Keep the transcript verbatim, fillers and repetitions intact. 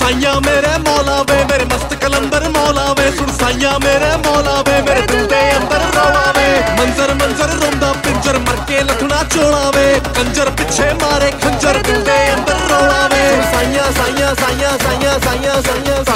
साइया मेरे मौला वे मेरे मस्त कलंदर मौला वे सुन साइया मेरे मौला वे मेरे दिल दे अंदर रौला वे मंजर मंजर रोंदा पिंजर मर के लखना चोला वे कंजर पिछे मारे खंजर दिल दे अंदर रौला वे साइया साइया साइया साइया साइया साइया